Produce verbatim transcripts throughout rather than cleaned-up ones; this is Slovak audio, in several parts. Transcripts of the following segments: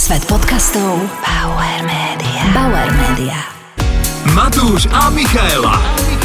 Svet podcastov Bauer Media. Bauer Media. Matúš a Michaela.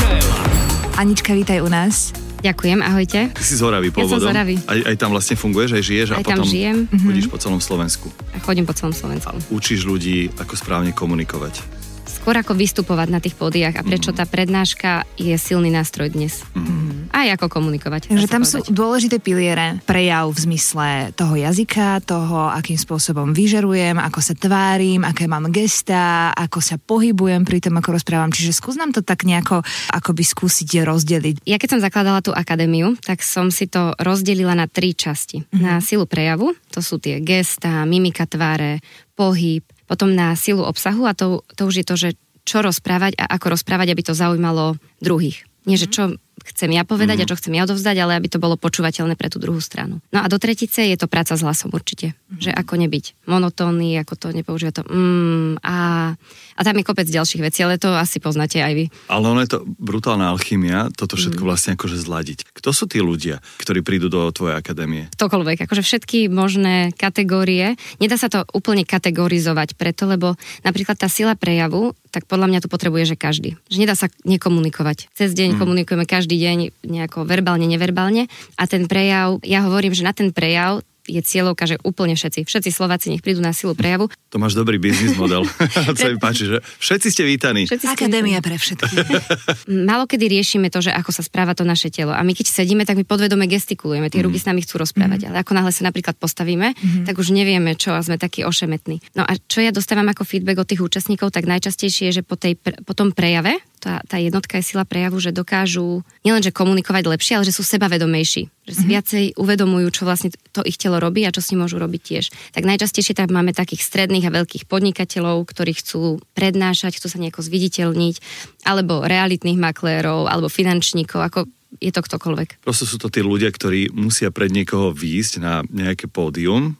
Anička, vítaj u nás. Ďakujem, ahojte. Ty si z Oravy pôvodom. Ja som z Oravy. Aj, aj tam vlastne funguješ, aj žiješ aj a potom žijem. chodíš po celom Slovensku. A chodím po celom Slovensku. A učíš ľudí, ako správne komunikovať. Skôr ako vystupovať na tých pódiách a prečo tá prednáška je silný nástroj dnes. Mm. Aj ako komunikovať. Takže tam povedať. Sú dôležité piliere. Prejav v zmysle toho jazyka, toho, akým spôsobom vyžerujem, ako sa tvárim, aké mám gestá, ako sa pohybujem pri tom, ako rozprávam. Čiže skús nám to tak nejako akoby skúsiť rozdeliť. Ja keď som zakladala tú akadémiu, tak som si to rozdelila na tri časti. Mm. Na silu prejavu, to sú tie gestá, mimika tváre, pohyb, potom na silu obsahu a to, to už je to, že čo rozprávať a ako rozprávať, aby to zaujímalo druhých. Nie, že čo chcem ja povedať mm. a čo chcem ja odovzdať, ale aby to bolo počúvateľné pre tú druhú stranu. No a do tretice je to práca s hlasom určite. Mm. Že ako nebyť monotónny, ako to nepoužívať to mm, a, a tam je kopec ďalších vecí, ale to asi poznáte aj vy. Ale ono je to brutálna alchymia, toto všetko mm. vlastne akože zladiť. Kto sú tí ľudia, ktorí prídu do tvojej akadémie? Ktokoľvek, akože všetky možné kategórie. Nedá sa to úplne kategorizovať preto, lebo napríklad tá sila prejavu, tak podľa mňa tu potrebuje, že každý. Že nedá sa nekomunikovať. Cez deň mm. komunikujeme každý deň nejako verbálne, neverbálne a ten prejav, ja hovorím, že na ten prejav je cieľovka, že úplne všetci. Všetci Slováci nech prídu na silu prejavu. To máš dobrý biznis model. To sa mi páči, že všetci ste vítaní. Všetci Akadémia pre všetkých. Málo kedy riešime to, že ako sa správa to naše telo. A my keď sedíme, tak my podvedome gestikulujeme. Tie mm. ruky s nami chcú rozprávať. Mm. Ale ako náhle sa napríklad postavíme, mm. tak už nevieme čo a sme takí ošemetní. No a čo ja dostávam ako feedback od tých účastníkov, tak najčastejšie je, že po, tej, po tom prejave, tá, tá jednotka je sila prejavu, že dokážu nielenže komunikovať lepšie, ale že sú sebavedomejší. Že si mm-hmm. viacej uvedomujú, čo vlastne to ich telo robí a čo s ním môžu robiť tiež. Tak najčastejšie tam máme takých stredných a veľkých podnikateľov, ktorí chcú prednášať, chcú sa nejako zviditeľniť, alebo realitných maklérov, alebo finančníkov, ako je to ktokoľvek. Proste sú to tí ľudia, ktorí musia pred niekoho výjsť na nejaké pódium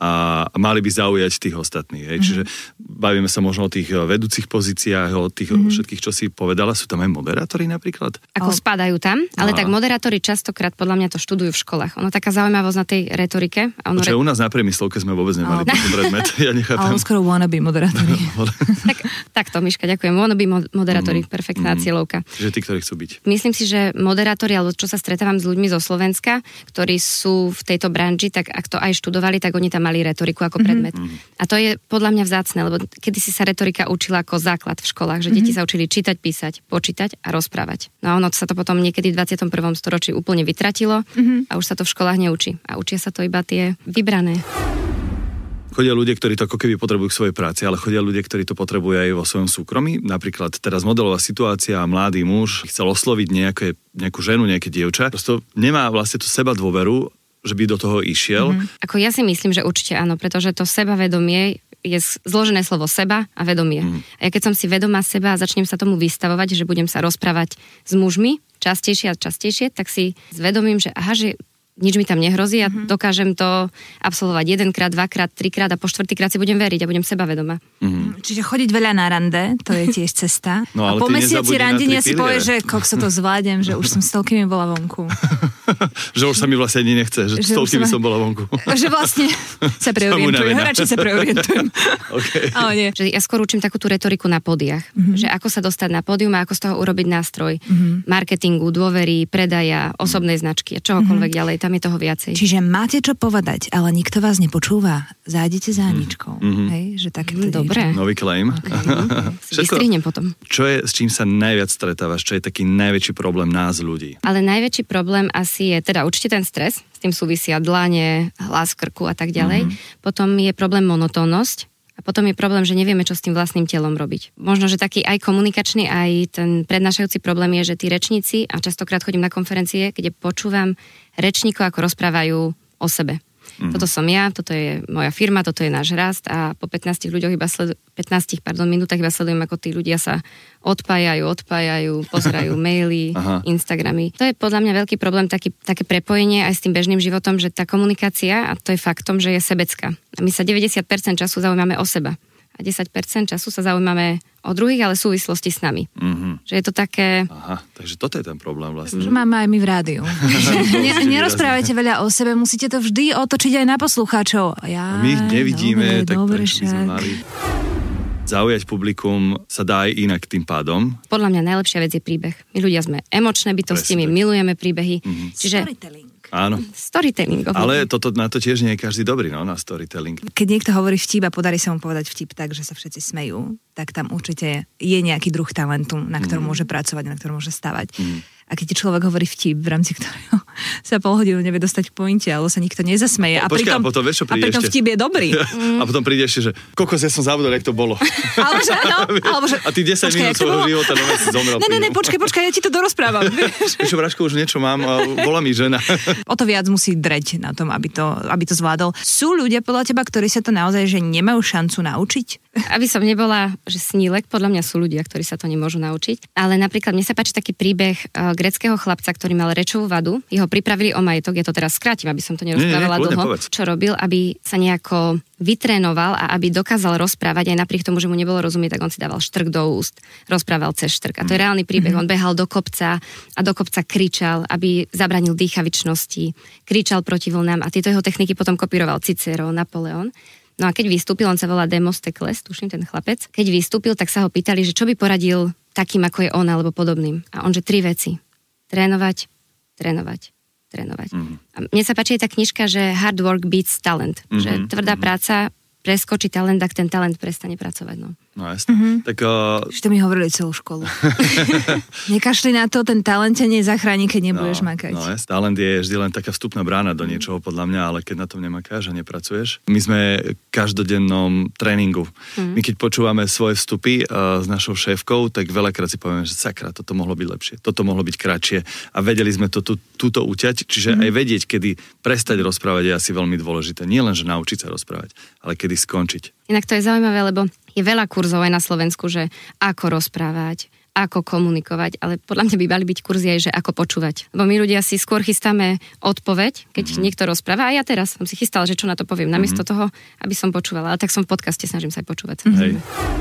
a mali by zaujať tých ostatných. Hej. Mm-hmm. Čiže bavíme sa možno o tých vedúcich pozíciách, o tých mm-hmm. všetkých, čo si povedala. Sú tam aj moderátori napríklad? Ako oh. spadajú tam, ale a... tak moderátori častokrát podľa mňa to študujú v školách. Ono taká zaujímavosť na tej retorike. Ono Počkaj, re... u nás na priemyslovke sme vôbec nemali tento predmet. Ja nechápem. Ale skoro wannabe moderátori. tak, takto, Miška, ďakujem. Wannabe moderátori, mm-hmm. perfektná mm-hmm. cieľovka. Čiže tí, ktorí chcú byť. Myslím si, že moderátori, alebo čo sa stretávam s ľuďmi zo Slovenska, ktorí sú v tejto branži, tak ak to aj študovali, tak oni tam mali retoriku ako predmet. Mm-hmm. A to je podľa mňa vzácne, lebo kedysi sa retorika učila ako základ v školách, že mm-hmm. deti sa učili čítať, písať, počítať a rozprávať. No a ono sa to potom niekedy v dvadsiatom prvom storočí úplne vytratilo mm-hmm. a už sa to v školách neučí. A učia sa to iba tie vybrané. Chodia ľudia, ktorí to ako keby potrebujú k svojej práci, ale chodia ľudia, ktorí to potrebujú aj vo svojom súkromí. Napríklad teraz modelová situácia, mladý muž chcel osloviť nejaké, nejakú ženu, nejaké dievča. Prosto nemá vlastne tú seba dôveru, že by do toho išiel. Mm-hmm. Ako ja si myslím, že určite áno, pretože to sebavedomie je zložené slovo seba a vedomie. Mm. A ja keď som si vedomá seba a začnem sa tomu vystavovať, že budem sa rozprávať s mužmi častejšie a častejšie, tak si zvedomím, že aha, že nič mi tam nehrozí a mm-hmm. dokážem to absolvovať jedenkrát, dvakrát, trikrát a po štvrtýkrát si budem veriť a budem sebavedomá. Mm-hmm. Čiže chodiť veľa na rande, to je tiež cesta. No, a po mesiaci randenia si povie, že kokso to zvládnem, že už som s toľkými bola vonku. Že už sa mi vlastne ani nechce, že, že s toľkými som bola vonku. Že vlastne sa preorientujem, radšej sa preorientujem. Okay. Ale nie. Že ja skôr učím takú tú retoriku na pódiach. Mm-hmm. Že ako sa dostať na pódium a ako z toho urobiť nástroj mm-hmm. marketingu, dôvery, predaja, osobnej značky a čohokoľvek mm-hmm. ďalej. Tam je toho viacej. Čiže máte čo povedať, ale nikto vás nepočúva. Zájdete za Aničkou. Mm-hmm. Hej, že takéto mm, dobre. Nový claim. Okay. Vystrihnem potom. Čo je, s čím sa najviac stretávaš? Čo je taký najväčší problém nás ľudí? Ale najväčší problém asi je teda určite ten stres. S tým súvisia dlane, hlas krku a tak ďalej. Mm-hmm. Potom je problém monotónnosť. A potom je problém, že nevieme, čo s tým vlastným telom robiť. Možno, že taký aj komunikačný, aj ten prednášajúci problém je, že tí rečníci, a častokrát chodím na konferencie, kde počúvam rečníkov, ako rozprávajú o sebe. Mm. Toto som ja, toto je moja firma, toto je náš rast a po pätnástich ľuďoch iba sledu, pätnástich, pardon, minútach iba sledujem, ako tí ľudia sa odpájajú, odpájajú, pozerajú maily, Instagramy. To je podľa mňa veľký problém, taký, také prepojenie aj s tým bežným životom, že tá komunikácia, a to je faktom, že je sebecká. A my sa deväťdesiat percent času zaujímame o seba. A desať percent času sa zaujímame o druhých, ale v súvislosti s nami. Mm-hmm. Že je to také... Aha, takže toto je ten problém vlastne. Že máme aj my v rádiu. ne, nerozprávajte veľa o sebe, musíte to vždy otočiť aj na poslucháčov. Ja, my ich nevidíme, dobre, tak dobre, by sme mali... Zaujať publikum sa dá aj inak tým pádom. Podľa mňa najlepšia vec je príbeh. My ľudia sme emočné bytosti, my milujeme príbehy. Mm-hmm. Čiže... Storytelling. Áno. Storytelling. Ale toto, na to tiež nie je každý dobrý, no, na storytelling. Keď niekto hovorí vtip a podarí sa mu povedať vtip tak, že sa všetci smejú, tak tam určite je nejaký druh talentu, na ktorom mm. môže pracovať, na ktorom môže stavať. Mm. A keď človek hovorí vtip, v rámci ktorého sa pol hodinu nevie dostať k pointe, alebo sa nikto nezasmeje. A Počkaj, pritom, a potom, vieš, čo príde a pritom ešte? vtip je dobrý. Mm. A potom príde ešte, že kokos, ja som zabudol, jak to bolo. Alebo že áno, alebo že... A ty desať minút svojho života nové si zomrel. Ne, ne, ne, počkaj, počkaj, ja ti to dorozprávam. Vieš, Braško, už niečo mám, volá mi žena. O to viac musí dreť na tom, aby to, aby to zvládol. Sú ľudia podľa teba, ktorí sa to naozaj že nemajú šancu naučiť? Aby som nebola, že snílek, podľa mňa sú ľudia, ktorí sa to nemôžu naučiť. Ale napríklad mne sa páči taký príbeh uh, gréckeho chlapca, ktorý mal rečovú vadu. Jeho pripravili o majetok, ja to teraz skrátim, aby som to nerozprávala dlho. Povedz. Čo robil, aby sa nejako vytrénoval a aby dokázal rozprávať aj napriek tomu, že mu nebolo rozumieť, tak on si dával štrk do úst, rozprával cez štrk. A to je reálny príbeh. On behal do kopca a do kopca kričal, aby zabranil dýchavičnosti, kričal proti vlnám a tieto jeho techniky potom kopíroval Cicero, Napoleon. No a keď vystúpil, on sa volá Demostekles, tuším ten chlapec, keď vystúpil, tak sa ho pýtali, že čo by poradil takým, ako je on, alebo podobným. A on, že tri veci. Trénovať, trénovať, trénovať. Mm. A mne sa páči tá knižka, že hard work beats talent. Mm-hmm. Že tvrdá mm-hmm. práca preskočí talent, ak ten talent prestane pracovať. No, no jasne. Mm-hmm. Tak... Uh... Ešte mi hovorili celú školu. Nekašli na to, ten talent ťa nezachráni, keď nebudeš no, makať. No jasne, talent je vždy len taká vstupná brána do niečoho, podľa mňa, ale keď na tom nemakáš a nepracuješ. My sme v každodennom tréningu. Mm-hmm. My keď počúvame svoje vstupy uh, s našou šéfkou, tak veľakrát si povieme, že sakra, toto mohlo byť lepšie, toto mohlo byť kratšie a vedeli sme to tu, túto uťať, čiže mm-hmm. aj vedieť, kedy prestať rozprávať je asi veľmi dôležité. Nie len, že naučiť sa rozprávať, ale kedy skončiť. Inak to je zaujímavé, lebo je veľa kurzov aj na Slovensku, že ako rozprávať, ako komunikovať, ale podľa mňa by mali byť kurzy aj, že ako počúvať. Lebo my ľudia si skôr chystáme odpoveď, keď mm-hmm. niekto rozpráva, a ja teraz som si chystala, že čo na to poviem, namiesto mm-hmm. toho, aby som počúvala. Ale tak som v podcaste, snažím sa aj počúvať. Hej.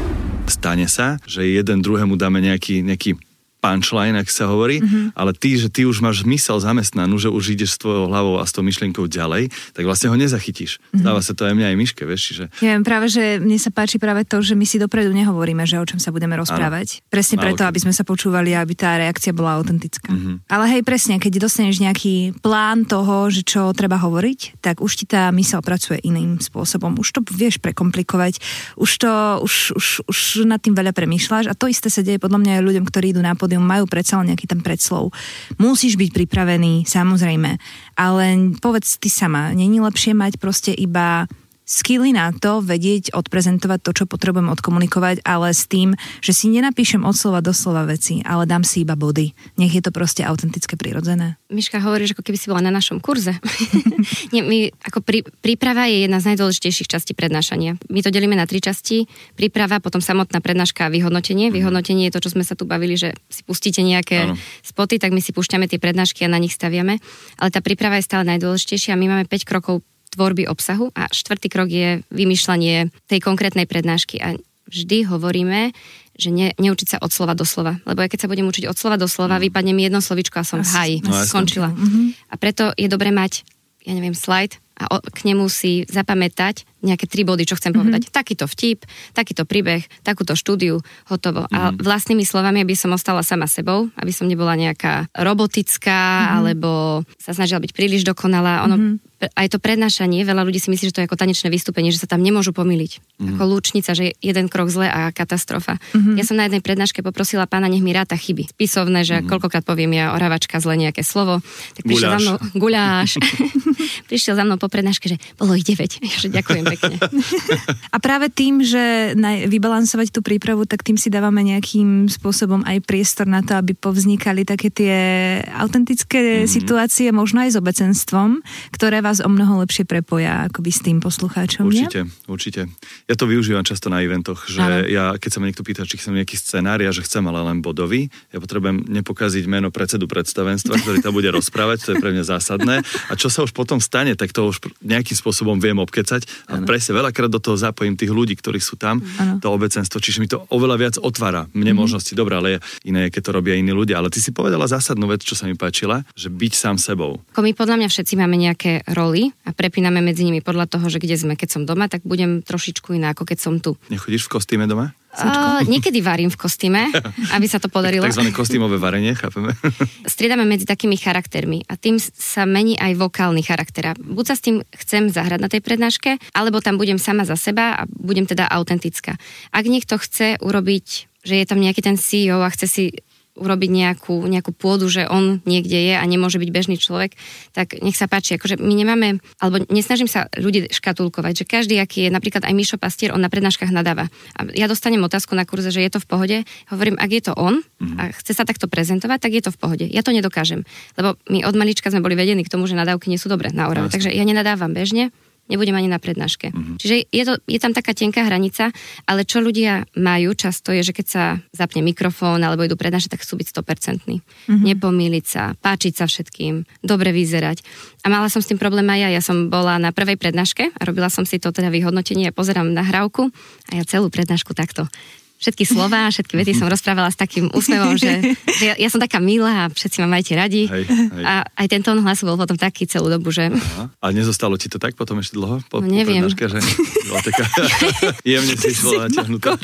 Stane sa, že jeden druhému dáme nejaký, nejaký punchline, ak sa hovorí, mm-hmm. ale ty, že ty už máš zmysel zamestnanú, že už ideš s tvojou hlavou a s tou myšlienkou ďalej, tak vlastne ho nezachytíš. Mm-hmm. Stáva sa to aj mňa, aj Miške, vieš, čiže... Ja viem práve, že mne sa páči práve to, že my si dopredu nehovoríme, že o čom sa budeme rozprávať. Áno. Presne preto, aby sme sa počúvali, aby tá reakcia bola autentická. Mm-hmm. Ale hej, presne, keď dostaneš nejaký plán toho, že čo treba hovoriť, tak už ti tá myseľ pracuje iným spôsobom. Už to vieš prekomplikovať, už to, už, už, už nad tým veľa premýšľaš a to isté sa deje podľa mňa aj ľuďom, ktorí idú na pódium, majú predsa len nejaký ten predslov. Musíš byť pripravený, samozrejme, ale povedz ty sama, není lepšie mať proste iba skilly na to, vedieť odprezentovať to, čo potrebujem odkomunikovať, ale s tým, že si nenapíšem od slova do slova veci, ale dám si iba body. Nech je to proste autentické, prirodzené. Miška hovorí, že ako keby si bola na našom kurze. Nie, my, ako prí, príprava je jedna z najdôležitejších častí prednášania. My to delíme na tri časti. Príprava, potom samotná prednáška a vyhodnotenie. Vyhodnotenie je to, čo sme sa tu bavili, že si pustíte nejaké ano. spoty, tak my si púšťame tie prednášky a na nich staviame. Ale tá príprava je stále najdôležitejšia. My máme päť krokov tvorby obsahu a štvrtý krok je vymýšľanie tej konkrétnej prednášky a vždy hovoríme, že ne, neučiť sa od slova do slova, lebo ja keď sa budem učiť od slova do slova, mm. vypadne mi jedno slovičko a som v háji, no, skončila. Mm-hmm. A preto je dobre mať, ja neviem, slajd a k nemu si zapamätať nejaké tri body, čo chcem mm-hmm. povedať. Takýto vtip, takýto príbeh, takúto štúdiu, hotovo. Mm-hmm. A vlastnými slovami, aby som ostala sama sebou, aby som nebola nejaká robotická, mm-hmm. alebo sa snažila byť príliš dokonalá. Ono, mm-hmm. aj to prednášanie, veľa ľudí si myslí, že to je ako tanečné vystúpenie, že sa tam nemôžu pomýliť. Mm-hmm. Ako lúčnica, že jeden krok zle a katastrofa. Mm-hmm. Ja som na jednej prednáške poprosila pána, nech mi ráta chyby. Spisovné, že mm-hmm. koľkokrát poviem ja oravačka zle nejaké slovo. Tak prišiel za mnou guľáš. Prišiel za mnou po prednáške, že bolo ich deväť. Ja, že ďakujem pekne. A práve tým, že vybalansovať tú prípravu, tak tým si dávame nejakým spôsobom aj priestor na to, aby povznikali také tie autentické mm-hmm. situácie, možno aj s obecenstvom, ktoré vás o mnoho lepšie prepoja akoby s tým poslucháčom. Určite, nie? určite. Ja to využívam často na eventoch, že ano. ja, keď sa ma niekto pýta, či chcem nejaký scenár, ja, že chcem, ale len bodový, ja potrebujem nepokaziť meno predsedu predstavenstva, ktorý tam bude rozprávať, to je pre mňa zásadné. A čo sa už potom stane, tak to už nejakým spôsobom viem obkecať a presne, veľakrát do toho zapojím tých ľudí, ktorí sú tam, ano. To obecenstvo, čiže mi to oveľa viac otvára mne mm-hmm. možnosti. Dobre, ale iné je, keď to robia iní ľudia. Ale ty si povedala zásadnú vec, čo sa mi páčila, že byť sám sebou. Ako my podľa mňa všetci máme nejaké roly a prepíname medzi nimi podľa toho, že kde sme. Keď som doma, tak budem trošičku iná, ako keď som tu. Nechodíš v kostýme doma? Uh, niekedy varím v kostýme, aby sa to podarilo. Takzvané kostýmové varenie, chápeme. Striedame medzi takými charaktermi a tým sa mení aj vokálny charakter. Buď sa s tým chcem zahrať na tej prednáške, alebo tam budem sama za seba a budem teda autentická. Ak niekto chce urobiť, že je tam nejaký ten sí í ó a chce si urobiť nejakú, nejakú pôdu, že on niekde je a nemôže byť bežný človek, tak nech sa páči. Akože my nemáme, alebo nesnažím sa ľudí škatulkovať, že každý, aký je, napríklad aj Mišo Pastier, on na prednáškach nadáva. A ja dostanem otázku na kurze, že je to v pohode. Hovorím, ak je to on a chce sa takto prezentovať, tak je to v pohode. Ja to nedokážem. Lebo my od malička sme boli vedení k tomu, že nadávky nie sú dobré na Orave. Takže ja nenadávam bežne, nebudem ani na prednáške. Mm-hmm. Čiže je, to, je tam taká tenká hranica, ale čo ľudia majú často je, že keď sa zapne mikrofón alebo idú prednášať, tak chcú byť sto percent. Mm-hmm. Nepomýliť sa, páčiť sa všetkým, dobre vyzerať. A mala som s tým problém aj ja. Ja som bola na prvej prednáške a robila som si to teda vyhodnotenie a pozerám nahrávku a ja celú prednášku takto. Všetky slová, všetky vety som rozprávala s takým úsmevom, že, že ja, ja som taká milá a všetci ma majte radi. Hej, hej. A aj ten tón hlasu bol potom taký celú dobu, že... Aha. A nezostalo ti to tak potom ešte dlho? Po, no neviem. Po prednáške, že bola taká jemne si bola natiahnutá.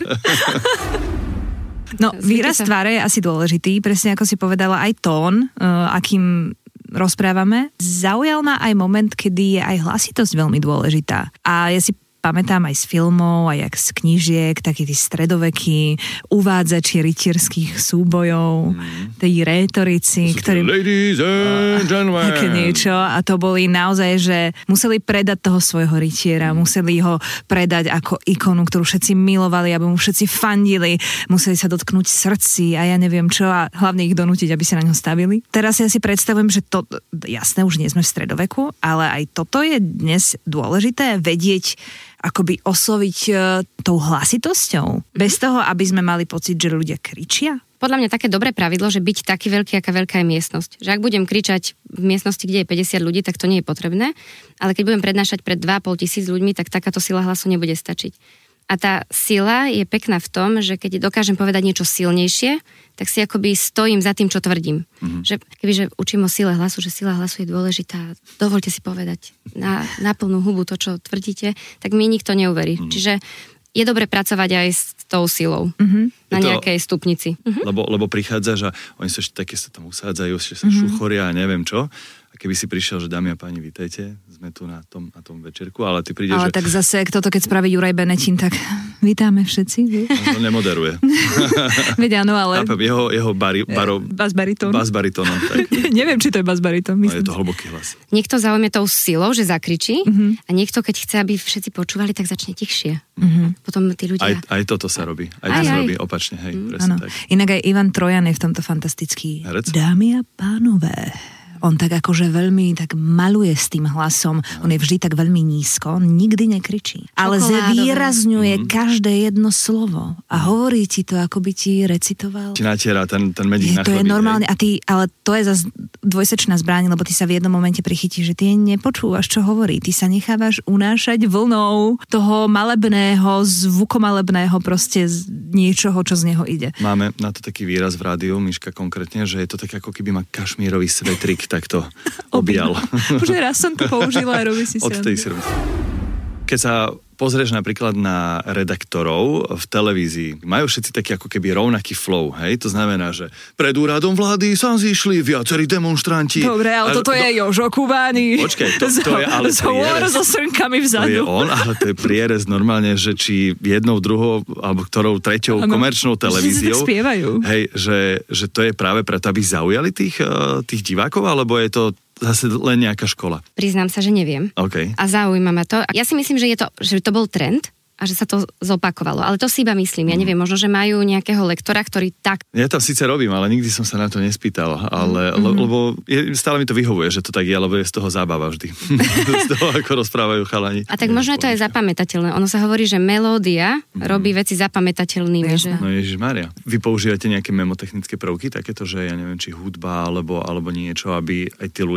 No, výraz tváre je asi dôležitý, presne ako si povedala, aj tón, uh, akým rozprávame. Zaujal ma aj moment, kedy je aj hlasitosť veľmi dôležitá. A ja si pamätám aj z filmov, aj z knížiek, takí tí stredovekí uvádzači rytierských súbojov, mm. tí rétorici, ktorí... Ladies and gentlemen. Také niečo. A to boli naozaj, že museli predať toho svojho rytiera, mm. museli ho predať ako ikonu, ktorú všetci milovali, aby mu všetci fandili, museli sa dotknúť srdci a ja neviem čo a hlavne ich donútiť, aby sa na ňo stavili. Teraz ja si predstavujem, že to, jasné, už nie sme v stredoveku, ale aj toto je dnes dôležité, vedieť akoby osloviť uh, tou hlasitosťou. Bez toho, aby sme mali pocit, že ľudia kričia. Podľa mňa také dobré pravidlo, že byť taký veľký, aká veľká je miestnosť. Že ak budem kričať v miestnosti, kde je päťdesiat ľudí, tak to nie je potrebné. Ale keď budem prednášať pred dva a pol tisíc ľuďmi, tak takáto sila hlasu nebude stačiť. A tá sila je pekná v tom, že keď dokážem povedať niečo silnejšie, tak si akoby stojím za tým, čo tvrdím. Mm-hmm. Že kebyže učím o sile hlasu, že sila hlasu je dôležitá, dovolte si povedať na, na plnú hubu to, čo tvrdíte, tak mi nikto neuverí. Mm-hmm. Čiže je dobre pracovať aj s tou silou. Mm-hmm. Na to, nejakej stupnici. Mm-hmm. Lebo, lebo prichádza, že oni sa ešte také sa tam usádzajú, že sa mm-hmm. šuchoria a neviem čo. A keby si prišiel, že dámy a páni, vítajte, sme tu na tom, na tom večerku, ale ty prídeš, ale že... tak zase, toto keď spraví Juraj Benetín, tak vítame všetci. On to nemoderuje. Veď áno, ale... Chápem, jeho, jeho bari, baro... Bas-baritón. Bas-baritónom, tak. Neviem, či to je bas-baritón. No, je to hlboký hlas. Niekto zaujme tou silou, že zakričí mm-hmm. a niekto, keď chce, aby všetci počúvali, tak začne tichšie. Mm-hmm. Potom tí ľudia... Aj, aj toto sa robí. Aj, aj to aj. sa robí opačne, hej, mm. presne tak. Inak aj Ivan Trojan je v tomto fantastický. Herec? Dámy a pánové... On tak akože veľmi tak maluje s tým hlasom. On je vždy tak veľmi nízko, on nikdy nekričí. Ale zvýrazňuje mm. každé jedno slovo. A hovorí ti to, ako by ti recitoval. Ti natiera ten, ten medík na chlebí. To je normálne. A ty, ale to je zase dvojsečná zbraň, lebo ty sa v jednom momente prichytíš, že ty nepočúvaš, čo hovorí. Ty sa nechávaš unášať vlnou toho malebného, zvukomalebného proste z niečoho, čo z neho ide. Máme na to taký výraz v rádiu, Miška konkrétne, že je to tak, ako keby ma kašmírový svetrik takto objal. Už raz som to použila a robí si Od tej si robí. Keď sa pozrieš napríklad na redaktorov v televízii, majú všetci taký ako keby rovnaký flow, hej? To znamená, že pred úradom vlády sa zišli viacerí demonštranti. Dobre, ale toto do... je Jožo Kubány. Počkaj, to, to je ale prierez. So srnkami vzadu. To je on, ale to je prierez normálne, že či jednou, druhou, alebo ktorou treťou ano, komerčnou televíziou. Hej, že, že to je práve preto, aby zaujali tých, tých divákov, alebo je to zase len nejaká škola? Priznám sa, že neviem. Okay. A zaujíma ma to. Ja si myslím, že, je to, že to bol trend a že sa to zopakovalo. Ale to si iba myslím. Ja neviem, možno, že majú nejakého lektora, ktorý tak... Ja tam síce robím, ale nikdy som sa na to nespýtal. Ale, mm-hmm. le, lebo je, stále mi to vyhovuje, že to tak je, lebo je z toho zábava vždy. Z toho, ako rozprávajú chalani. A tak možno to je zapamätateľné. Ono sa hovorí, že melódia mm-hmm. robí veci zapamätateľnými. Že... No Ježišmária. Vy používate nejaké memotechnické prvky, takéto, že ja neviem, či hudba alebo, alebo niečo, aby aj tí ľudia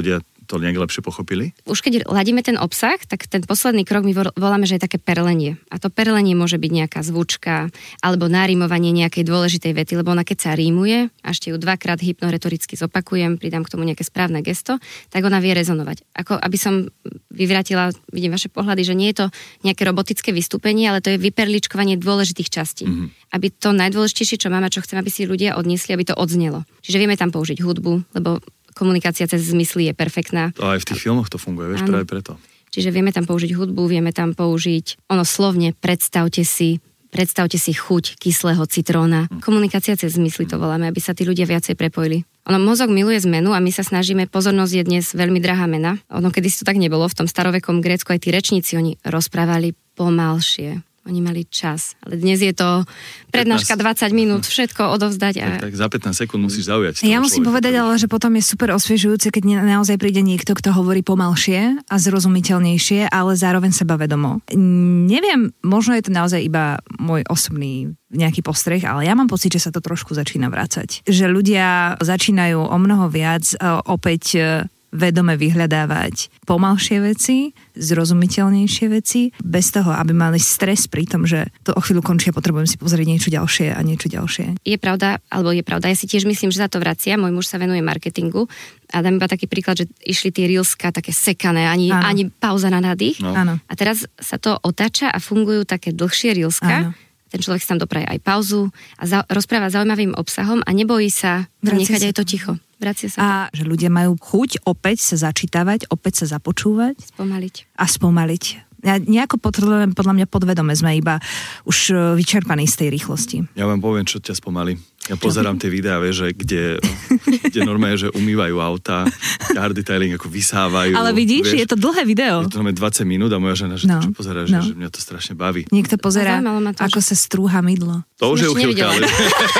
to nejak lepšie pochopili? Už keď ladíme ten obsah, tak ten posledný krok my voláme, že je také perlenie. A to perlenie môže byť nejaká zvučka alebo nárimovanie nejakej dôležitej vety, lebo ona keď sa rímuje, a ešte ju dvakrát hypnoretoricky zopakujem, pridám k tomu nejaké správne gesto, tak ona vie rezonovať. Ako aby som vyvrátila, vidím vaše pohľady, že nie je to nejaké robotické vystúpenie, ale to je vyperličkovanie dôležitých častí. Mm-hmm. Aby to najdôležitejšie, čo máme, čo chcem, aby si ľudia odniesli, aby to odznelo. Čiže vieme tam použiť hudbu, lebo komunikácia cez zmysly je perfektná. To aj v tých filmoch to funguje, vieš, práve preto. Čiže vieme tam použiť hudbu, vieme tam použiť ono slovne, predstavte si, predstavte si chuť kyslého citróna. Mm. Komunikácia cez zmysly to voláme, aby sa tí ľudia viacej prepojili. Ono, mozog miluje zmenu a my sa snažíme, pozornosť je dnes veľmi drahá mena. Ono, kedysi to tak nebolo, v tom starovekom Grécku aj tí rečníci, oni rozprávali pomalšie. Oni mali čas, ale dnes je to prednáška dvadsať minút, všetko odovzdať. A... Tak, tak za pätnásť sekúnd musíš zaujať. Ja musím povedať, ale že potom je super osviežujúce, keď naozaj príde niekto, kto hovorí pomalšie a zrozumiteľnejšie, ale zároveň sebavedomo. Neviem, možno je to naozaj iba môj osobný nejaký postreh, ale ja mám pocit, že sa to trošku začína vrácať. Že ľudia začínajú o mnoho viac opäť vedome vyhľadávať pomalšie veci, zrozumiteľnejšie veci, bez toho, aby mali stres pri tom, že to o chvíľu končí a potrebujem si pozrieť niečo ďalšie a niečo ďalšie. Je pravda, alebo je pravda, ja si tiež myslím, že sa to vracia. Môj muž sa venuje marketingu a dám iba taký príklad, že išli tie reelska také sekané, ani, ani pauza na nádych. No. A teraz sa to otáča a fungujú také dlhšie reelska. Áno. Ten človek si tam dopraje aj pauzu a za, rozpráva zaujímavým obsahom a nebojí sa nechať aj to ticho. Vracia sa. A že ľudia majú chuť opäť sa začítavať, opäť sa započúvať. Spomaliť. A spomaliť. Ja nejako potrebujem, podľa mňa podvedome sme iba už vyčerpaní z tej rýchlosti. Ja vám poviem, čo ťa spomalí. Ja pozerám tie videá, vieš, že kde, kde normálne, že umývajú auta, car detailing, ako vysávajú. Ale vidíš, vieš, je to dlhé video. Je to normálne dvadsať minút a moja žena, že no, to čo pozerá, no. že, že mňa to strašne baví. Niekto pozerá, to, ako že... sa strúha mydlo. To už je uchylka, ale...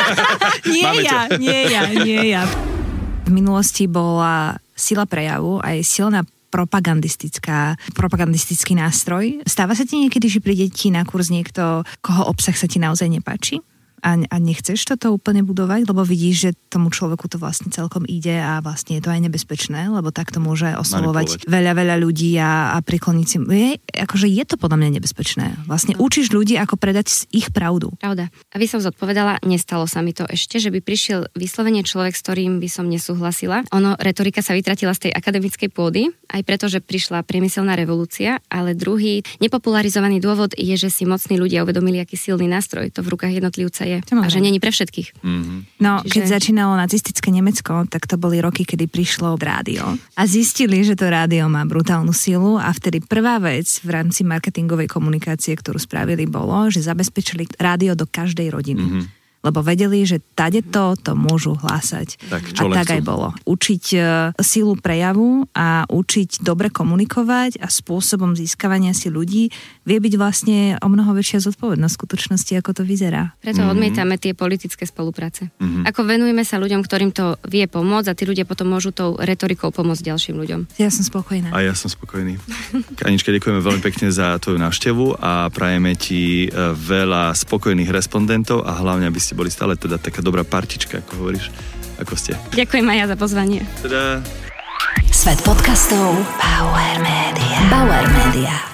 nie ja, nie ja, nie ja. V minulosti bola sila prejavu a je silná propagandistická, propagandistický nástroj. Stáva sa ti niekedy, že príde ti na kurz niekto, koho obsah sa ti naozaj nepáči? A, a nechceš toto úplne budovať, lebo vidíš, že tomu človeku to vlastne celkom ide a vlastne je to aj nebezpečné, lebo takto môže oslovovať veľa, veľa ľudí a, a prikloniť si... Je, akože je to podľa mňa nebezpečné. Vlastne no. Učíš ľudí, ako predať ich pravdu. Pravda. A vy som zodpovedala, nestalo sa mi to ešte, že by prišiel vyslovene človek, s ktorým by som nesúhlasila. Ono, retorika sa vytratila z tej akademickej pôdy, aj preto, že prišla priemyselná revolúcia, ale druhý nepopularizovaný dôvod je, že si mocní ľudia uvedomili, aký silný nástroj to v rukách jednotlivca je. A že není pre všetkých. Mm-hmm. No, Čiže... keď začínalo nacistické Nemecko, tak to boli roky, kedy prišlo rádio. A zistili, že to rádio má brutálnu silu a vtedy prvá vec v rámci marketingovej komunikácie, ktorú spravili, bolo, že zabezpečili rádio do každej rodiny. Mm-hmm. Lebo vedeli, že tade to, to môžu hlásať. Tak, a tak aj bolo. Učiť uh, silu prejavu a učiť dobre komunikovať a spôsobom získavania si ľudí vie byť vlastne o mnoho väčšia zodpovednosť v skutočnosti, ako to vyzerá. Preto mm-hmm. odmietame tie politické spolupráce. Mm-hmm. Ako venujeme sa ľuďom, ktorým to vie pomôcť a tí ľudia potom môžu tou retorikou pomôcť ďalším ľuďom. Ja som spokojná. A ja som spokojný. Anička, ďakujeme veľmi pekne za tvoju návštevu a prajeme ti veľa spokojných respondentov a hlavne, aby ste boli stále teda taká dobrá partička, ako hovoríš, ako ste. Ďakujem aj ja za pozvanie. Teda... Svet podcastov Bauer Media. Bauer Media.